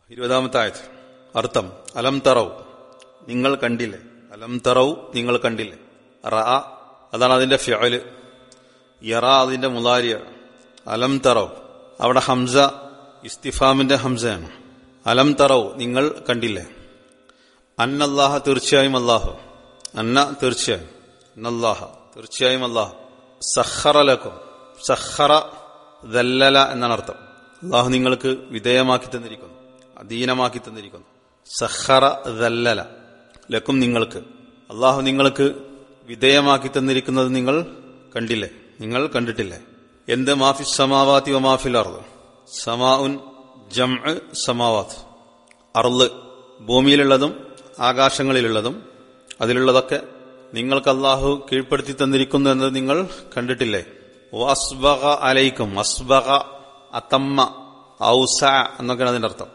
20-ാമത്തെ ആയത്ത്. അർത്ഥം അലം തറൗ, നിങ്ങൾ കണ്ടില്ലേ. അലം തറൗ, നിങ്ങൾ കണ്ടില്ലേ. റഅ അതാണ് അതിന്റെ ഫിഅല്, യറ അതിന്റെ മുളാരിയ. അലം തറൗ അവിടെ ഹംസ ഇസ്തിഫാമിന്റെ ഹംസയാണ്. അലം തറൗ നിങ്ങൾ കണ്ടില്ലേ. അന്നല്ലാഹ തീർച്ചയായും അല്ലാഹു, അന്ന തീർച്ചയായും, അന്നല്ലാഹ തീർച്ചയായും അല്ലാഹു, സഖറ ലക്കും, സഖറ ദല്ലല എന്നാണ് അർത്ഥം. അല്ലാഹു നിങ്ങൾക്ക് വിധേയമാക്കി തന്നിരിക്കുന്നു, അധീനമാക്കി തന്നിരിക്കുന്നു. സഖറ ദല്ലല ലക്കും നിങ്ങൾക്ക്, അല്ലാഹു നിങ്ങൾക്ക് വിധേയമാക്കി തന്നിരിക്കുന്നത് നിങ്ങൾ കണ്ടില്ലേ, നിങ്ങൾ കണ്ടിട്ടില്ലേ. എന്ത് മാഫിസ് സമാവാതി വ മാഫിൽ അർള്. സമാഉൻ ജംഅ് സമാവാത്ത്, അർള് ഭൂമിയിലുള്ളതും ആകാശങ്ങളിലുള്ളതും അതിലുള്ളതൊക്കെ നിങ്ങൾക്ക് അല്ലാഹു കീഴ്പ്പെടുത്തി തന്നിരിക്കുന്നു എന്നത് നിങ്ങൾ കണ്ടിട്ടില്ലേ. വസ്ബഗ അലൈക്കും, അസ്ബഗ അതമ്മ ഔസ എന്നൊക്കെയാണ് അതിന്റെ അർത്ഥം.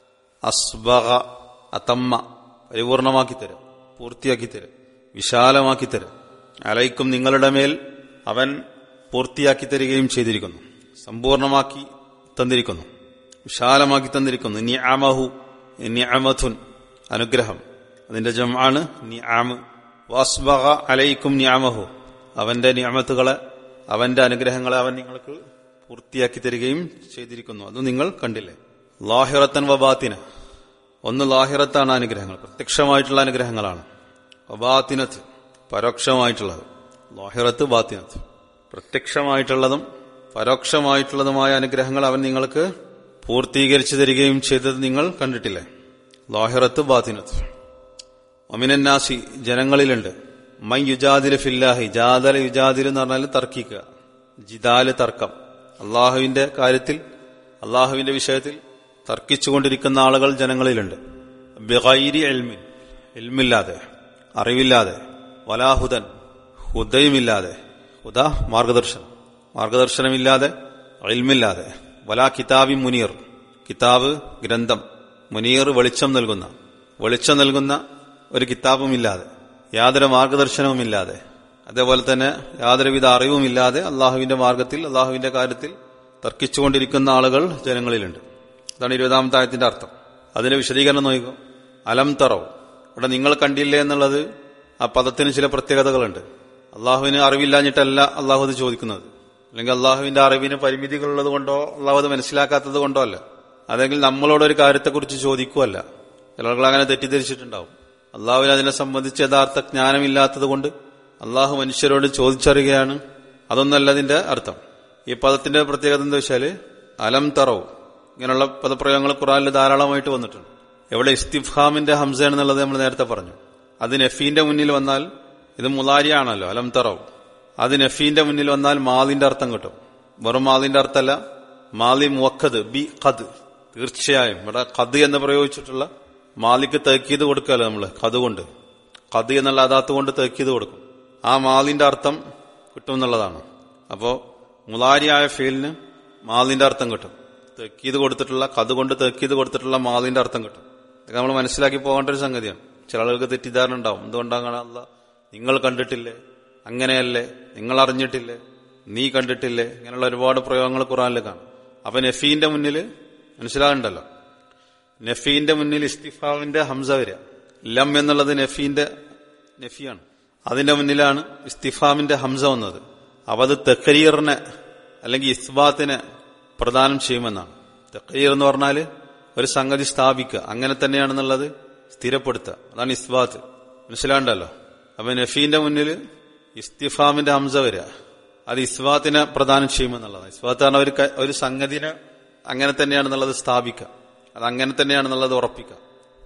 അസ്ബഗ അതമ്മ പരിപൂർണമാക്കി തരും, പൂർത്തിയാക്കി തരും, വിശാലമാക്കി തരും. അലൈക്കും നിങ്ങളുടെ മേൽ അവൻ പൂർത്തിയാക്കി തരികയും ചെയ്തിരിക്കുന്നു, സമ്പൂർണമാക്കി തന്നിരിക്കുന്നു, വിശാലമാക്കി തന്നിരിക്കുന്നു. നിഅമഹു, നിഅമതുൻ അനുഗ്രഹം, അതിന്റെ ജംആണ് നിഅമ. വസ്ബഗ അലൈക്കും നിഅമഹു, അവന്റെ നിഅമത്തുകളെ, അവന്റെ അനുഗ്രഹങ്ങളെ അവൻ നിങ്ങൾക്ക് പൂർത്തിയാക്കി തരികയും ചെയ്തിരിക്കുന്നു, അത് നിങ്ങൾ കണ്ടില്ലേ. ലാഹിറത്തൻ വബാത്തിന, ഒന്ന് ലാഹിറത്താണ് അനുഗ്രഹങ്ങൾ, പ്രത്യക്ഷമായിട്ടുള്ള അനുഗ്രഹങ്ങളാണ്. വബാത്തിനത്ത് പരോക്ഷമായിട്ടുള്ളത്. ലാഹിറത്ത് ബാത്തിനത്ത് പ്രത്യക്ഷമായിട്ടുള്ളതും പരോക്ഷമായിട്ടുള്ളതുമായ അനുഗ്രഹങ്ങൾ അവൻ നിങ്ങൾക്ക് പൂർത്തീകരിച്ചു തരികയും ചെയ്തത് നിങ്ങൾ കണ്ടിട്ടില്ലേ. ലാഹിറത്ത് ബാത്തിനത്ത്. ഒമിനന്നാസി ജനങ്ങളിലുണ്ട്, മൻ യുജാദിലു ഫില്ലാഹി, ജാദല യുജാദിലു എന്ന് പറഞ്ഞാൽ തർക്കിക്കുക, ജിദാല് തർക്കം. അള്ളാഹുവിന്റെ കാര്യത്തിൽ, അള്ളാഹുവിന്റെ വിഷയത്തിൽ തർക്കിച്ചുകൊണ്ടിരിക്കുന്ന ആളുകൾ ജനങ്ങളിലുണ്ട്. ബിഗൈരി ഇൽമിൻ, ഇൽമില്ലാതെ, അറിവില്ലാതെ. വലാഹുദൻ, ഹുദയുമില്ലാതെ, ഹുദ മാർഗദർശനം, മാർഗദർശനമില്ലാതെ, ഇൽമില്ലാതെ. വലാ കിതാബി മുനീർ, കിതാബ് ഗ്രന്ഥം, മുനീർ വെളിച്ചം നൽകുന്ന, വെളിച്ചം നൽകുന്ന ഒരു കിതാബുമില്ലാതെ, യാതൊരു മാർഗദർശനവുമില്ലാതെ, അതേപോലെ തന്നെ യാതൊരുവിധ അറിവുമില്ലാതെ അള്ളാഹുവിന്റെ മാർഗത്തിൽ, അള്ളാഹുവിന്റെ കാര്യത്തിൽ തർക്കിച്ചുകൊണ്ടിരിക്കുന്ന ആളുകൾ ജനങ്ങളിലുണ്ട്. അതാണ് 20-ാമത്തെ ആയത്തിന്റെ അർത്ഥം. അതിന്റെ വിശദീകരണം നോക്കുക. അലം തറോ, ഇവിടെ നിങ്ങൾ കണ്ടില്ലേ എന്നുള്ളത് ആ പദത്തിന് ചില പ്രത്യേകതകളുണ്ട്. അള്ളാഹുവിന് അറിവില്ലാഞ്ഞിട്ടല്ല അള്ളാഹു അത് ചോദിക്കുന്നത്, അല്ലെങ്കിൽ അള്ളാഹുവിന്റെ അറിവിന് പരിമിതികളുള്ളത് കൊണ്ടോ അള്ളാഹു അത് മനസ്സിലാക്കാത്തത് കൊണ്ടോ അല്ല, അതെങ്കിൽ നമ്മളോടൊരു കാര്യത്തെക്കുറിച്ച് ചോദിക്കുമല്ല. ചില ആളുകൾ അങ്ങനെ തെറ്റിദ്ധരിച്ചിട്ടുണ്ടാവും. അള്ളാഹുവിന് അതിനെ സംബന്ധിച്ച് യഥാർത്ഥ ജ്ഞാനമില്ലാത്തത് കൊണ്ട് അള്ളാഹു മനുഷ്യരോട് ചോദിച്ചറിയുകയാണ്, അതൊന്നല്ല അതിന്റെ അർത്ഥം. ഈ പദത്തിന്റെ പ്രത്യേകത എന്താ വെച്ചാല് അലം തറവ്, ഇങ്ങനെയുള്ള പദപ്രയോഗങ്ങൾ ഖുർആനിൽ ധാരാളമായിട്ട് വന്നിട്ടുണ്ട്. എവിടെ ഇസ്തിഫ്ഹാമിന്റെ ഹംസയാണെന്നുള്ളത് നമ്മൾ നേരത്തെ പറഞ്ഞു. അത് നഫീന്റെ മുന്നിൽ വന്നാൽ, ഇത് മുലാരിയാണല്ലോ അലം തറവ്, അത് നഫീന്റെ മുന്നിൽ വന്നാൽ മാലിന്റെ അർത്ഥം കിട്ടും. വെറും മാലിന്റെ അർത്ഥമല്ല, മാലി മുവക്കദ് ബി ഖദ്, തീർച്ചയായും. ഇവിടെ ഖദ് എന്ന് പ്രയോഗിച്ചിട്ടുള്ള മാലിക്ക് തേക്കീത് കൊടുക്കുകയല്ലോ നമ്മള്, ഖദ് കൊണ്ട്, ഖദ് എന്നുള്ള അദാത്ത് കൊണ്ട് തേക്കീത് കൊടുക്കും. ആ മാലിന്റെ അർത്ഥം കിട്ടും എന്നുള്ളതാണ്. അപ്പോ മുലാരിയായ ഫീലിന് മാലിന്റെ അർത്ഥം കിട്ടും, തേക്കീത് കൊടുത്തിട്ടുള്ള, ഖദ് കൊണ്ട് തേക്കീത് കൊടുത്തിട്ടുള്ള മാലിന്റെ അർത്ഥം കിട്ടും. ഇതൊക്കെ നമ്മൾ മനസ്സിലാക്കി പോകേണ്ട ഒരു സംഗതിയാണ്. ചില ആളുകൾക്ക് തെറ്റിദ്ധാരണ ഉണ്ടാവും. എന്തുകൊണ്ടാണ് അല്ലാഹ് നിങ്ങൾ കണ്ടിട്ടില്ലേ, അങ്ങനെയല്ലേ, നിങ്ങൾ അറിഞ്ഞിട്ടില്ലേ, നീ കണ്ടിട്ടില്ലേ, ഇങ്ങനെയുള്ള ഒരുപാട് പ്രയോഗങ്ങൾ ഖുർആനിൽ കാണും. അപ്പൊ നഫീന്റെ മുന്നിൽ മനസ്സിലാകണ്ടല്ലോ, നഫീന്റെ മുന്നിൽ ഇസ്തിഫാമിന്റെ ഹംസ വരിക. ലം എന്നുള്ളത് നഫീന്റെ നഫിയാണ്, അതിന്റെ മുന്നിലാണ് ഇസ്തിഫാമിന്റെ ഹംസ വന്നത്. അപ്പൊ അത് തഖരീറിനെ അല്ലെങ്കിൽ ഇസ്ബാത്തിനെ പ്രദാനം ചെയ്യുമെന്നാണ്. തഖരീർ എന്ന് പറഞ്ഞാല് ഒരു സംഗതി സ്ഥാപിക്കുക, അങ്ങനെ തന്നെയാണെന്നുള്ളത് സ്ഥിരപ്പെടുത്തുക, അതാണ് ഇസ്ബാത്ത്. മനസ്സിലാണ്ടല്ലോ. അപ്പൊ നഫീന്റെ മുന്നിൽ ഇസ്തിഫാമിന്റെ ഹംസ വരിക, അത് ഇസ്ബാത്തിനെ പ്രദാനം ചെയ്യുമെന്നുള്ളതാണ്. ഇസ്ബാത്ത് പറഞ്ഞ ഒരു സംഗതിനെ അങ്ങനെ തന്നെയാണെന്നുള്ളത് സ്ഥാപിക്കുക, അത് അങ്ങനെ തന്നെയാണെന്നുള്ളത് ഉറപ്പിക്കുക.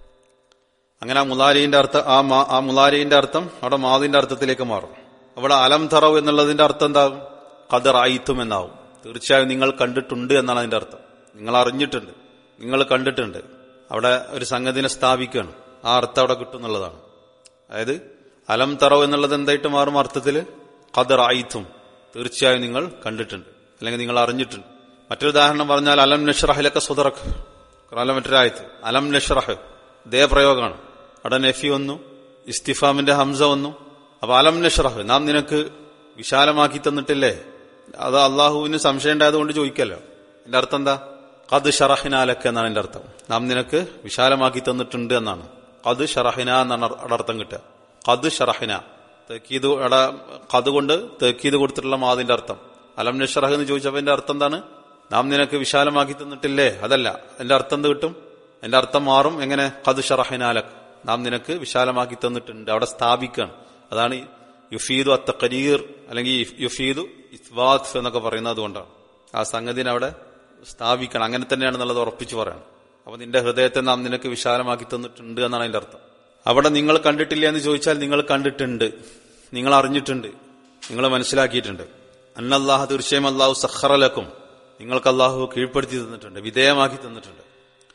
അങ്ങനെ ആ മുലാരിന്റെ അർത്ഥം, ആ മുലാരിന്റെ അർത്ഥം അവിടെ മാദിന്റെ അർത്ഥത്തിലേക്ക് മാറും. അവിടെ അലം തറവ് എന്നുള്ളതിന്റെ അർത്ഥം എന്താകും? ഖദർ ആയിത്തും എന്നാവും. തീർച്ചയായും നിങ്ങൾ കണ്ടിട്ടുണ്ട് എന്നാണ് അതിന്റെ അർത്ഥം. നിങ്ങൾ അറിഞ്ഞിട്ടുണ്ട്, നിങ്ങൾ കണ്ടിട്ടുണ്ട്. അവിടെ ഒരു സംഗതിനെ സ്ഥാപിക്കുകയാണ്, ആ അർത്ഥം അവിടെ കിട്ടും എന്നുള്ളതാണ്. അതായത് അലം തറവ് എന്നുള്ളത് എന്തായിട്ട് മാറും അർത്ഥത്തില്? ഖദർ ആയിത്തും, തീർച്ചയായും നിങ്ങൾ കണ്ടിട്ടുണ്ട് അല്ലെങ്കിൽ നിങ്ങൾ അറിഞ്ഞിട്ടുണ്ട്. മറ്റൊരു ഉദാഹരണം പറഞ്ഞാൽ അലം നഷ്റഹ് ലക സദ്റക്, ഖുർആനിലെ മറ്റൊരായത്ത് അലം നഷ്റഹ്, ഇതേ പ്രയോഗമാണ്. അവിടെ നഫി വന്നു, ഇസ്തിഫാമിന്റെ ഹംസ വന്നു. അപ്പൊ അലം നഷ്റഹ്, നാം നിനക്ക് വിശാലമാക്കി തന്നിട്ടില്ലേ? അത് അള്ളാഹുവിന് സംശയം ഉണ്ടായതുകൊണ്ട് ചോദിക്കല്ലോ. എന്റെ അർത്ഥം എന്താ? ഖദ് ശറഹ്നാലക എന്നാണ് എന്റെ അർത്ഥം. നാം നിനക്ക് വിശാലമാക്കി തന്നിട്ടുണ്ട് എന്നാണ്. ഖദ് ശറഹ്ന എന്നാണ് അർത്ഥം കിട്ടുക. ഖദ് ശറഹ്ന തക്കീത് ഖദ് കൊണ്ട് തക്കീത് കൊടുത്തിട്ടുള്ള മാതിന്റെ അർത്ഥം. അലം നശ്റഹ് എന്ന് ചോദിച്ചപ്പോ എന്റെ അർത്ഥം എന്താണ്? നാം നിനക്ക് വിശാലമാക്കി തന്നിട്ടില്ലേ? അതല്ല. എന്റെ അർത്ഥം എന്ത് കിട്ടും? എന്റെ അർത്ഥം മാറും. എങ്ങനെ? ഖദ് ശറഹ്നാലക, നാം നിനക്ക് വിശാലമാക്കി തന്നിട്ടുണ്ട്. അവിടെ സ്ഥാപിക്കുകയാണ്. അതാണ് യുഫീദു അത്തഖരീർ അല്ലെങ്കിൽ യുഫീദു ഇസ്ബാത്ത് എന്നൊക്കെ പറയുന്നത്. അതുകൊണ്ടാണ് ആ സംഗതിനെ അവിടെ സ്ഥാപിക്കണം. അങ്ങനെ തന്നെയാണെന്നുള്ളത് ഉറപ്പിച്ചു പറയണം. അപ്പൊ നിന്റെ ഹൃദയത്തെ നാം നിനക്ക് വിശാലമാക്കി തന്നിട്ടുണ്ട് എന്നാണ് അതിന്റെ അർത്ഥം. അവിടെ നിങ്ങൾ കണ്ടിട്ടില്ല എന്ന് ചോദിച്ചാൽ നിങ്ങൾ കണ്ടിട്ടുണ്ട്, നിങ്ങൾ അറിഞ്ഞിട്ടുണ്ട്, നിങ്ങൾ മനസ്സിലാക്കിയിട്ടുണ്ട്. അന്നല്ലാഹു, തീർച്ചയായും അല്ലാഹു സഖറലക്കും, നിങ്ങൾക്ക് അല്ലാഹു കീഴ്പ്പെടുത്തി തന്നിട്ടുണ്ട്, വിധേയമാക്കി തന്നിട്ടുണ്ട്.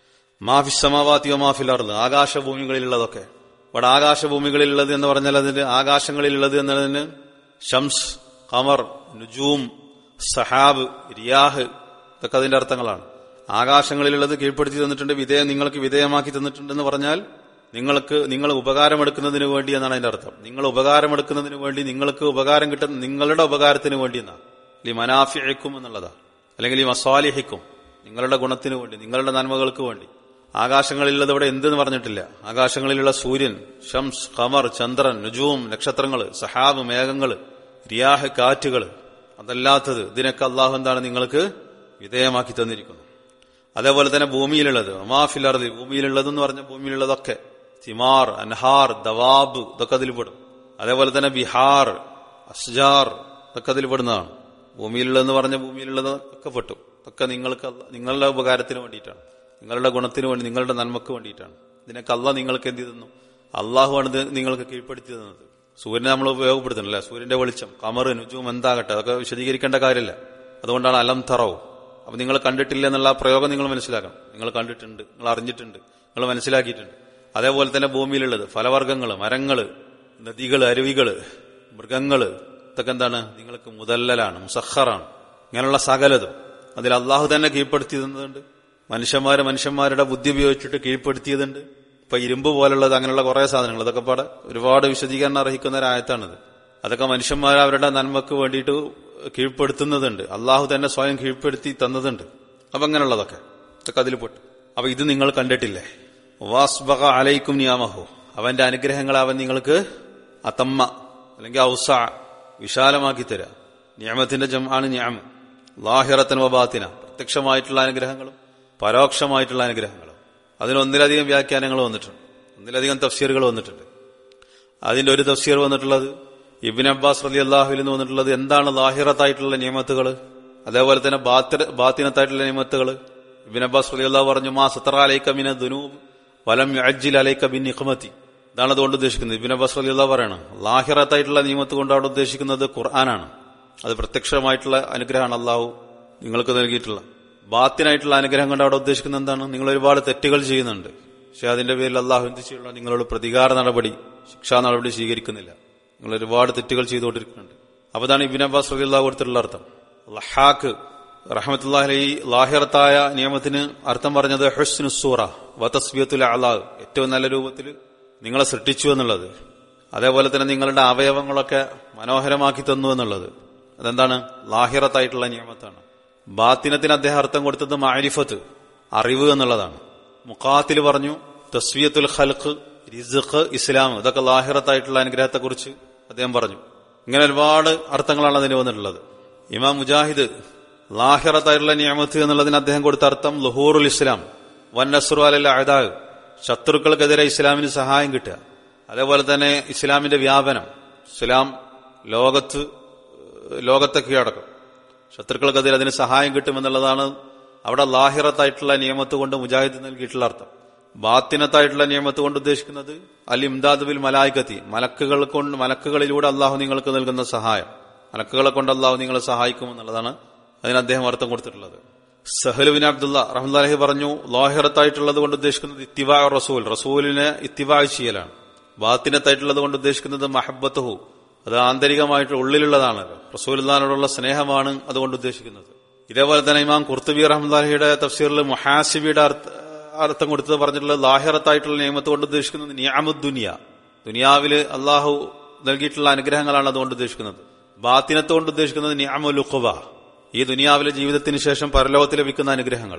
മാഫിസ് സമാവാതി വമാഫിൽ അർദ്, ആകാശഭൂമികളിലുള്ളതൊക്കെ. ഇവിടെ ആകാശഭൂമികളിലുള്ളത് എന്ന് പറഞ്ഞാൽ അതിന്റെ ആകാശങ്ങളിലുള്ളത് എന്നതിന് ഷംസ്, ഖമർ, നുജൂം, സഹാബ്, റിയാഹ് ഇതൊക്കെ അതിന്റെ അർത്ഥങ്ങളാണ്. ആകാശങ്ങളിലുള്ളത് കീഴ്പ്പെടുത്തി തന്നിട്ടുണ്ട്, നിങ്ങൾക്ക് വിധേയമാക്കി തന്നിട്ടുണ്ടെന്ന് പറഞ്ഞാൽ നിങ്ങൾ ഉപകാരമെടുക്കുന്നതിന് വേണ്ടി എന്നാണ് അതിന്റെ അർത്ഥം. നിങ്ങൾ ഉപകാരമെടുക്കുന്നതിന് വേണ്ടി, നിങ്ങൾക്ക് ഉപകാരം കിട്ടുന്ന നിങ്ങളുടെ ഉപകാരത്തിന് വേണ്ടി എന്നാണ്. ലി മനാഫിഅക്കും എന്നുള്ളതാ, അല്ലെങ്കിൽ ഈ മസാലിഹിക്കും, നിങ്ങളുടെ ഗുണത്തിന് വേണ്ടി, നിങ്ങളുടെ നന്മകൾക്ക് വേണ്ടി. ആകാശങ്ങളിലുള്ളത് ഇവിടെ എന്തെന്ന് പറഞ്ഞിട്ടില്ല. ആകാശങ്ങളിലുള്ള സൂര്യൻ, ഷംസ്, ഖമർ, ചന്ദ്രൻ, നുജൂം നക്ഷത്രങ്ങൾ, സഹാബ് മേഘങ്ങൾ, റിയാഹ് കാറ്റുകൾ, അതല്ലാത്തത് ഇതിനൊക്കെ അള്ളാഹു എന്താണ് നിങ്ങൾക്ക് വിധേയമാക്കി തന്നിരിക്കുന്നു. അതേപോലെ തന്നെ ഭൂമിയിലുള്ളത്, മാഫിൽ അർദ്, ഭൂമിയിലുള്ളതെന്ന് പറഞ്ഞ ഭൂമിയിലുള്ളതൊക്കെ, തിമാർ, അൻഹാർ, ദവാബ് ഇതൊക്കെ അതിൽ പെടും. അതേപോലെ തന്നെ ബിഹാർ, അസ്ജാർ ഇതൊക്കെ അതിൽ പെടുന്നതാണ്. ഭൂമിയിലുള്ളതെന്ന് പറഞ്ഞ ഭൂമിയിലുള്ളത് ഒക്കെ പെട്ടു. ഇതൊക്കെ നിങ്ങളുടെ ഉപകാരത്തിന് വേണ്ടിയിട്ടാണ്, നിങ്ങളുടെ ഗുണത്തിന് വേണ്ടി, നിങ്ങളുടെ നന്മക്ക് വേണ്ടിയിട്ടാണ്. ഇതിനൊക്കെ അള്ളാഹ് നിങ്ങൾക്ക് എന്ത് തന്നു? അള്ളാഹുവാണ് ഇത് നിങ്ങൾക്ക് കീഴ്പ്പെടുത്തി തന്നത്. സൂര്യനെ നമ്മൾ ഉപയോഗപ്പെടുത്തുന്നില്ല. സൂര്യന്റെ വെളിച്ചം, കമർ, നുജൂം എന്താകട്ടെ, അതൊക്കെ വിശദീകരിക്കേണ്ട കാര്യമില്ല. അതുകൊണ്ടാണ് അലം തറവ്. അപ്പൊ നിങ്ങൾ കണ്ടിട്ടില്ല എന്നുള്ള പ്രയോഗം നിങ്ങൾ മനസ്സിലാക്കണം. നിങ്ങൾ കണ്ടിട്ടുണ്ട്, നിങ്ങൾ അറിഞ്ഞിട്ടുണ്ട്, നിങ്ങൾ മനസ്സിലാക്കിയിട്ടുണ്ട്. അതേപോലെ തന്നെ ഭൂമിയിലുള്ളത് ഫലവർഗ്ഗങ്ങള്, മരങ്ങള്, നദികള്, അരുവികള്, മൃഗങ്ങള് ഇതൊക്കെ എന്താണ്? നിങ്ങൾക്ക് മുദല്ലലാണ്, മുസഖറാണ്. ഇങ്ങനെയുള്ള സകലതും അതിൽ അള്ളാഹു തന്നെ കീഴ്പ്പെടുത്തി തന്നതുണ്ട്. മനുഷ്യന്മാരുടെ ബുദ്ധി ഉപയോഗിച്ചിട്ട് കീഴ്പ്പെടുത്തിയതുണ്ട്. ഇപ്പൊ ഇരുമ്പ് പോലുള്ളത്, അങ്ങനെയുള്ള കുറെ സാധനങ്ങൾ, ഇതൊക്കെ പാടെ ഒരുപാട് വിശദീകരണം അർഹിക്കുന്ന ഒരു ആയത്താണിത്. അതൊക്കെ മനുഷ്യന്മാർ അവരുടെ നന്മക്ക് വേണ്ടിയിട്ട് കീഴ്പ്പെടുത്തുന്നതുണ്ട്. അള്ളാഹു തന്നെ സ്വയം കീഴ്പ്പെടുത്തി തന്നതുണ്ട്. അപ്പൊ അങ്ങനെയുള്ളതൊക്കെ ഇതൊക്കെ അതിൽ പെട്ടു. അപ്പൊ ഇത് നിങ്ങൾ കണ്ടിട്ടില്ലേ? വാസ്ബഗ അലൈക്കും നിയാമഹു, അവന്റെ അനുഗ്രഹങ്ങൾ അവൻ നിങ്ങൾക്ക് അതമ്മ അല്ലെങ്കിൽ ഔസ വിശാലമാക്കി തരാം. നിയമത്തിന്റെ ജംആണ് നിഅം. ലാഹിറത്തൻ വബാത്തിന, പ്രത്യക്ഷമായിട്ടുള്ള അനുഗ്രഹങ്ങളും പരോക്ഷമായിട്ടുള്ള അനുഗ്രഹങ്ങളും. അതിനൊന്നിലധികം വ്യാഖ്യാനങ്ങൾ വന്നിട്ടുണ്ട്, ഒന്നിലധികം തഫ്സീറുകൾ വന്നിട്ടുണ്ട്. അതിന്റെ ഒരു തഫ്സീർ വന്നിട്ടുള്ളത് ഇബ്നു അബ്ബാസ് റളിയല്ലാഹുവിൽ നിന്ന് വന്നിട്ടുള്ളത് എന്താണ് ലാഹിറത്തായിട്ടുള്ള നിയമത്തുകൾ, അതേപോലെ തന്നെ ബാത്തിനത്തായിട്ടുള്ള നിയമത്തുകൾ. ഇബ്നു അബ്ബാസ് റളിയല്ലാഹു പറഞ്ഞു, മാ സതറ അലൈക മിന ദുനൂബ് വലം യുഅജ്ജിൽ അലൈക ബിനിഖ്മതി. ഇതാണ് അതുകൊണ്ട് ഉദ്ദേശിക്കുന്നത്. ഇബ്നു അബ്ബാസ് റളിയല്ലാഹു പറയണം, ലാഹിറത്തായിട്ടുള്ള നിയമത്ത് കൊണ്ട് അവിടെ ഉദ്ദേശിക്കുന്നത് ഖുർആനാണ്. അത് പ്രത്യക്ഷമായിട്ടുള്ള അനുഗ്രഹമാണ് അള്ളാഹു നിങ്ങൾക്ക് നൽകിയിട്ടുള്ള. ബാത്തിനായിട്ടുള്ള അനുഗ്രഹം കൊണ്ട് അവിടെ ഉദ്ദേശിക്കുന്നത് എന്താണ്? നിങ്ങൾ ഒരുപാട് തെറ്റുകൾ ചെയ്യുന്നുണ്ട്, പക്ഷെ അതിന്റെ പേരിൽ അള്ളാഹു എന്ത് ചെയ്യുന്നു? നിങ്ങളോട് പ്രതികാര നടപടി, ശിക്ഷാ നടപടി സ്വീകരിക്കുന്നില്ല. നിങ്ങൾ ഒരുപാട് തെറ്റുകൾ ചെയ്തുകൊണ്ടിരിക്കുന്നുണ്ട്. അപ്പൊ അതാണ് ഇബ്നു അബ്ബാസ് റളിയല്ലാഹു കൊടുത്തിട്ടുള്ള അർത്ഥം. ലഹാക്ക് റഹ്മത്തുള്ളാഹി അലൈഹി ലാഹിറത്തായ നിയമത്തിന് അർത്ഥം പറഞ്ഞത് ഹുസ്നുസ്സൂറ വതസ്ബിയത്തുൽ അഅ്ലാ, ഏറ്റവും നല്ല രൂപത്തിൽ നിങ്ങളെ സൃഷ്ടിച്ചു എന്നുള്ളത്. അതേപോലെ തന്നെ നിങ്ങളുടെ അവയവങ്ങളൊക്കെ മനോഹരമാക്കി തന്നു എന്നുള്ളത്. അതെന്താണ്? ലാഹിറത്തായിട്ടുള്ള നിയമത്താണ്. ബാത്തിനത്തിന് അദ്ദേഹം അർത്ഥം കൊടുത്തത് മഅരിഫത്ത്, അറിവ് എന്നുള്ളതാണ്. മുഖാത്തിൽ പറഞ്ഞു തസ്വിയത്തുൽ ഖൽഖ്, റിസ്ഖ്, ഇസ്ലാം, ഇതൊക്കെ ലാഹിറത്തായിട്ടുള്ള അനുഗ്രഹത്തെക്കുറിച്ച് അദ്ദേഹം പറഞ്ഞു. ഇങ്ങനെ ഒരുപാട് അർത്ഥങ്ങളാണ് അതിന് വന്നിട്ടുള്ളത്. ഇമാം മുജാഹിദ് ലാഹിറത്തായിട്ടുള്ള നിഅമത്ത് എന്നുള്ളതിന് അദ്ദേഹം കൊടുത്ത അർത്ഥം ലുഹൂറുൽ ഇസ്ലാം വന്നസ്റു അലൽ അഅദാ, ശത്രുക്കൾക്കെതിരെ ഇസ്ലാമിന് സഹായം കിട്ടുക. അതേപോലെ തന്നെ ഇസ്ലാമിന്റെ വ്യാപനം, ഇസ്ലാം ലോകത്തെ കീഴടക്കും, ശത്രുക്കൾക്കെതിരെ അതിന് സഹായം കിട്ടുമെന്നുള്ളതാണ് അവിടെ ലാഹിറത്തായിട്ടുള്ള നിയമത്ത് കൊണ്ട് മുജാഹിദ് നൽകിയിട്ടുള്ള അർത്ഥം. ബാത്തിനത്തായിട്ടുള്ള നിയമത്ത് കൊണ്ട് ഉദ്ദേശിക്കുന്നത് അൽ ഇംദാദ് ബിൽ മലായികത്തി, മലക്കുകളിലൂടെ അള്ളാഹു നിങ്ങൾക്ക് നൽകുന്ന സഹായം, മലക്കുകളെ കൊണ്ട് അള്ളാഹു നിങ്ങളെ സഹായിക്കുമെന്നുള്ളതാണ് അതിന് അദ്ദേഹം അർത്ഥം കൊടുത്തിട്ടുള്ളത്. സഹൽ ബിൻ അബ്ദുള്ള റഹ്മത്തുള്ളാഹി പറഞ്ഞു, ലാഹിറത്തായിട്ടുള്ളത് കൊണ്ട് ഉദ്ദേശിക്കുന്നത് ഇത്തിബാ റസൂൽ, റസൂലിനെ ഇത്തിബാ ചെയ്യലാണ്. ബാത്തിനത്തായിട്ടുള്ളത് കൊണ്ട് ഉദ്ദേശിക്കുന്നത് മഹബ്ബത്തുഹു, അത് ആന്തരികമായിട്ട് ഉള്ളിലുള്ളതാണ്, റസൂലുള്ളാഹിനോടുള്ള സ്നേഹമാണ് അതുകൊണ്ട് ഉദ്ദേശിക്കുന്നത്. ഇതേപോലെ തന്നെ ഇമാം ഖുർത്തുബി റഹ്മത്തുള്ളാഹിയുടെ തഫ്സീറിൽ മുഹാസിബിയുടെ അർത്ഥം കൊടുത്തത് പറഞ്ഞിട്ടുള്ളത് ലാഹിറത്തായിട്ടുള്ള നിയമത്ത് കൊണ്ട് ഉദ്ദേശിക്കുന്നത് നിഅമുദ് ദുനിയ, ദുനിയാവില് അള്ളാഹു നൽകിയിട്ടുള്ള അനുഗ്രഹങ്ങളാണ് അതുകൊണ്ട് ഉദ്ദേശിക്കുന്നത്. ബാത്തിനത്ത് കൊണ്ട് ഉദ്ദേശിക്കുന്നത് നിഅമുൽ ഉഖബ, ഈ ദുനിയാവിലെ ജീവിതത്തിന് ശേഷം പരലോകത്ത് ലഭിക്കുന്ന അനുഗ്രഹങ്ങൾ.